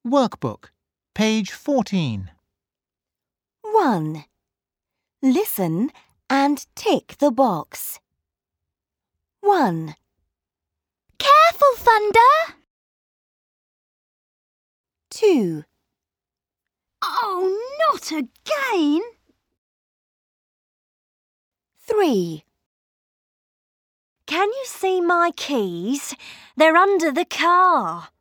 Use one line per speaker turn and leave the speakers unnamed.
Workbook, page 14.
1. Listen and tick the box. 1.
Careful, Thunder!
2.
Oh, not again!
3.
Can you see my keys? They're under the car.